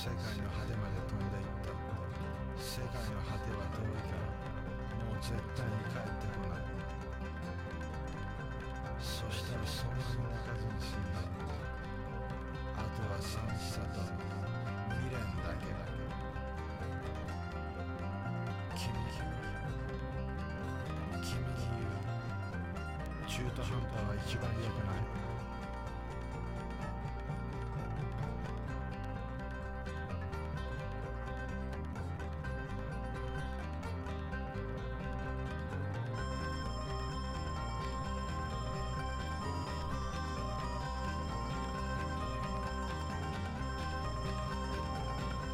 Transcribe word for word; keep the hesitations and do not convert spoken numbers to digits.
世界の果てまで飛んでいった。世界の果ては遠いから、もう絶対に帰ってこない。そしたらそんなに泣かずに済んだ。あとは寂しさと未練だけだ。君君に言う、中途半端は一番良くない。